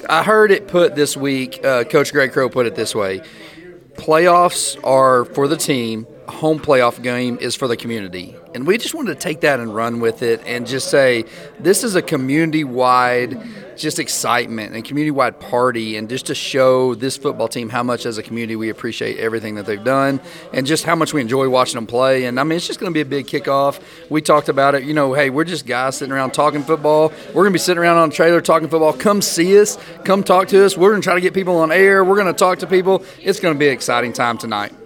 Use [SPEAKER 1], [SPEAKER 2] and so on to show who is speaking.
[SPEAKER 1] I heard it put this week, Coach Greg Crow put it this way. Playoffs are for the team. Home playoff game is for the community. And we just wanted to take that and run with it and just say this is a community-wide just excitement and community-wide party, and just to show this football team how much as a community we appreciate everything that they've done and just how much we enjoy watching them play. And, I mean, it's just going to be a big kickoff. We talked about it. Hey, we're just guys sitting around talking football. We're going to be sitting around on a trailer talking football. Come see us. Come talk to us. We're going to try to get people on air. We're going to talk to people. It's going to be an exciting time tonight.